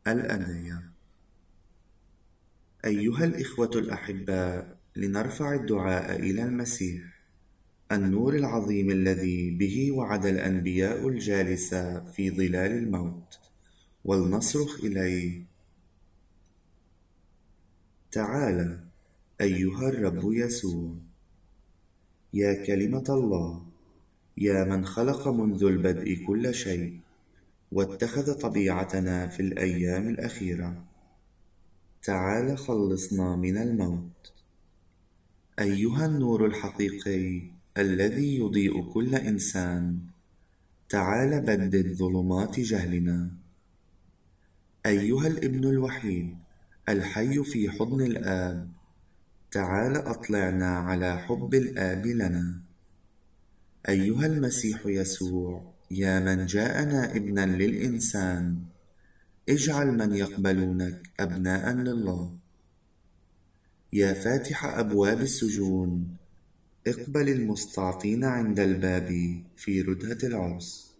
الأدعية. أيها الإخوة الأحباء، لنرفع الدعاء إلى المسيح، النور العظيم الذي به وعد الأنبياء الجالس في ظلال الموت، ولنصرخ إليه: تعال أيها الرب يسوع. يا كلمة الله، يا من خلق منذ البدء كل شيء واتخذ طبيعتنا في الأيام الأخيرة، تعال خلصنا من الموت. أيها النور الحقيقي الذي يضيء كل إنسان، تعال بدد ظلمات جهلنا. أيها الابن الوحيد الحي في حضن الآب، تعال أطلعنا على حب الآب لنا. أيها المسيح يسوع، يا من جاءنا ابنا للإنسان، اجعل من يقبلونك أبناء لله. يا فاتح أبواب السجون، اقبل المستعطين عند الباب في ردهة العرس.